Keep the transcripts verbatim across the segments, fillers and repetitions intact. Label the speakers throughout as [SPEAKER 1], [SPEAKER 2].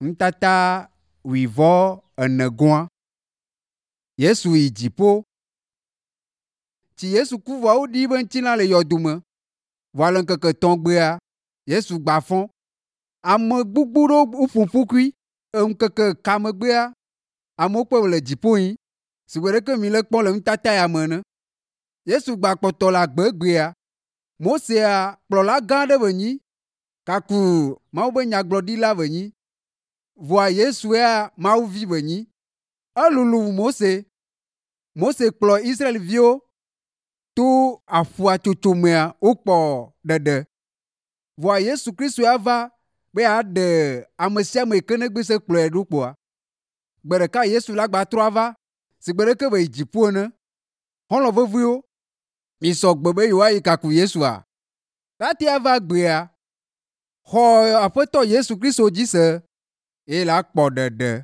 [SPEAKER 1] Ntata wivo enegoa. Yesu yi dziƒo. Tsi Yesu kuvoawo ɖi be ŋutilã le yɔdo me. Vɔ le ŋkeke etɔ̃gbea, Yesu gba fɔ. Ame gbogbo ɖewo ƒoƒu kui. Ŋkeke ka megbea, amewo kpɔe le dziƒo yim. Sigbe ɖeke mi le kpɔm le nutata ya me ene. Yesu gba kpɔtɔ le agbegbea. Mosea kplɔla gã aɖe be nyi. Kaku Mawu be nyagblɔɖila be nyi. Vɔa Yesu ya Mawu vi be nyi. Elulu wu Mose. Mose kplɔ Israelviwo to aƒua tsotso mea wokpɔ ɖeɖe. Vɔa Yesu Kristo ya va be yeaɖe ame sia ame yike negbe se kplɔe ɖo kpoa. Gbe ɖeka Yesu la gba trɔ ava. Sigbe ɖeke be yi dziƒo ene. Xɔlɔ̃ veviwo, mi sɔgbe be yewoayi kaku Yesua. Tati ava gbea, xɔ Aƒetɔ Yesu Kristo dzi se, ye la kpɔ ɖeɖe.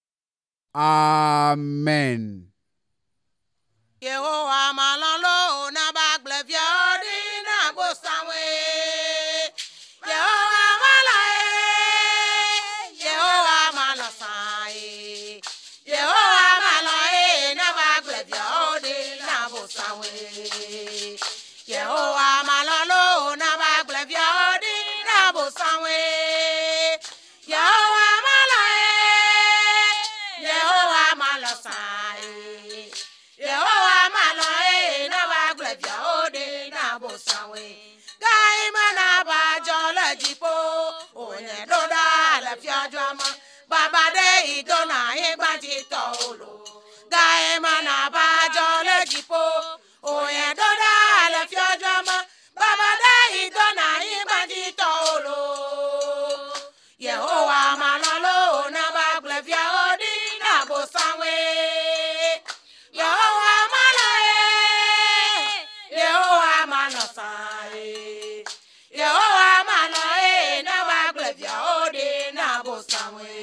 [SPEAKER 1] Amen.
[SPEAKER 2] Yehowa malolo na bagble viodi na bosawe. Yehowa malae. Yehowa malasae. Yehowa malae na bagble viodi na bosawe. Yehowa malolo na bagble viodi na bosawe. Yehowa malae. Yehowa malasae. Yehowa malae na bagble viodi na bosawe. Gai mana ba jole jipo. Onye doda le fiajama. Baba de idona igbaji tolo. Gai mana ba jole jipo. Onye doda le fiajama. Baba de idona igbaji tolo. Yehowa malalo na bagble viodi na bosawe. Yehowa malae. Yehowa malasae. Yehowa malae na bagble viodi na bosawe.